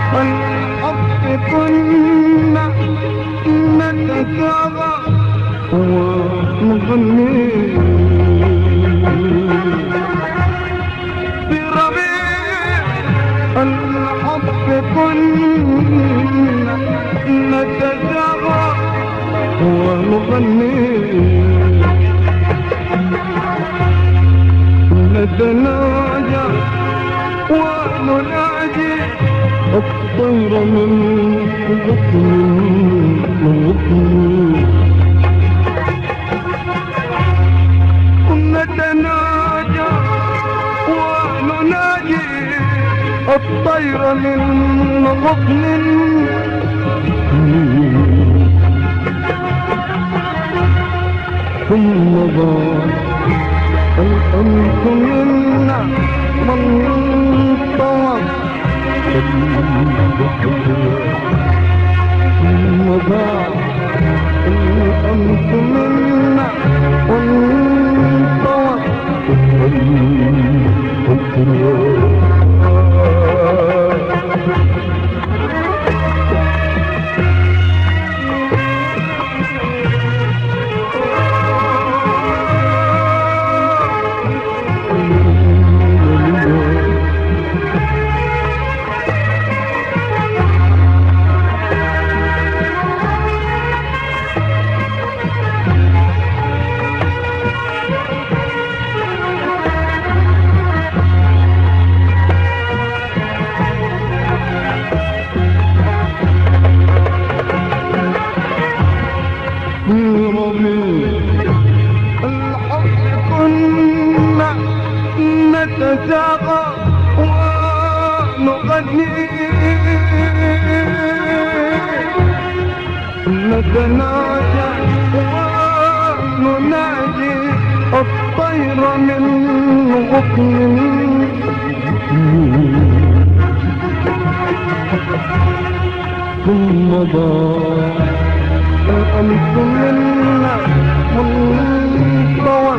الحب كنا نتسابق ونغني في ربيع الحب كنا نتسابق ونغني نتناجى ونناجي الطير من غصن نتناجى ونناجي الطير من غصن ثم ضاع الأنس منا من طوى ثم ضاع الأنس منا من طوى نتساقى ونغني نتناجى ونناجي الطير من غصن ثم ضاع الأنس منا منطوى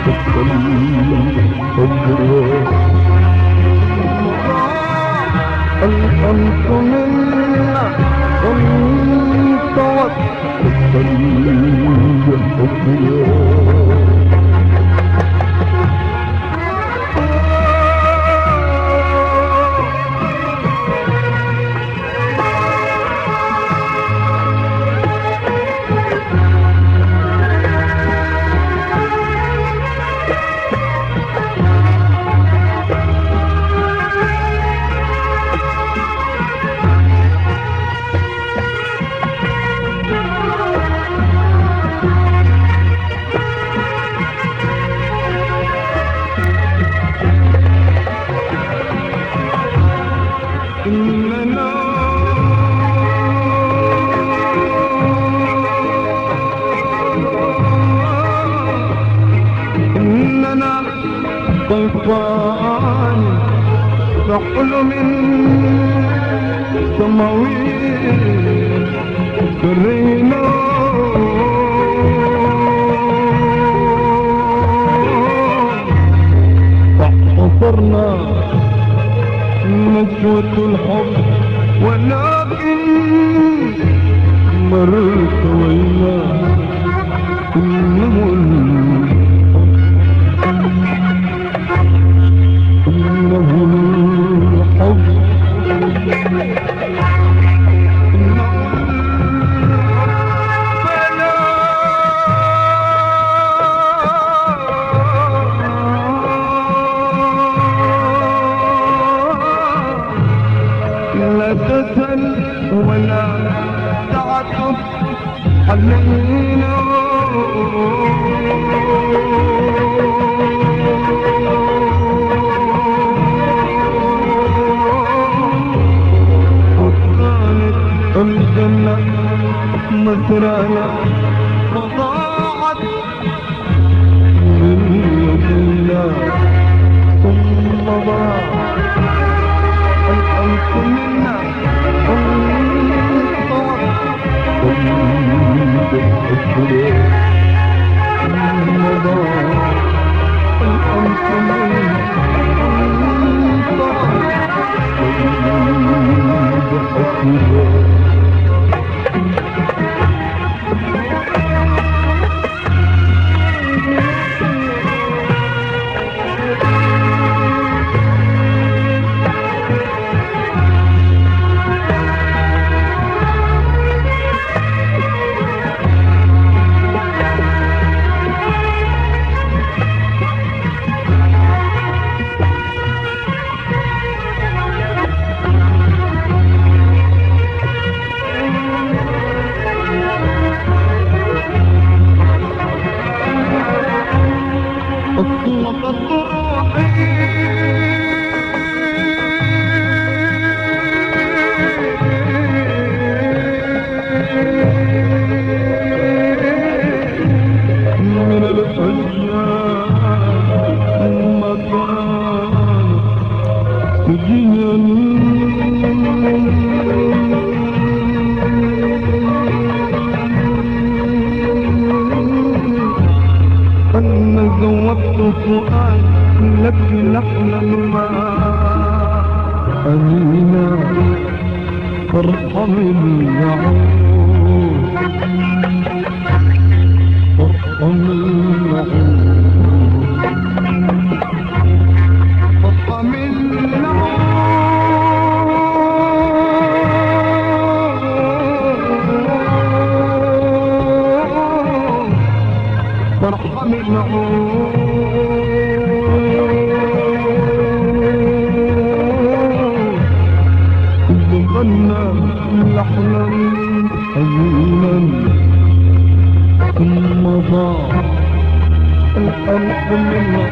الأنس منا انطوت إننا طيفان فحلم سماوي سرينا فاحتصرنا نشوة الحب ولكن مررت وياه إنه الحب لا تسأل ولا تعطف علينا الجنة مسرانا وضاعت من يدنا ثم ضاع الأنس منا انطوت ثم ضاع الأنس منا انطوت فرحة من نعود فرحة من نعود فرحة من نعود فرحة من نعود غنى لحنا حزينا ثم ضاع القلب منها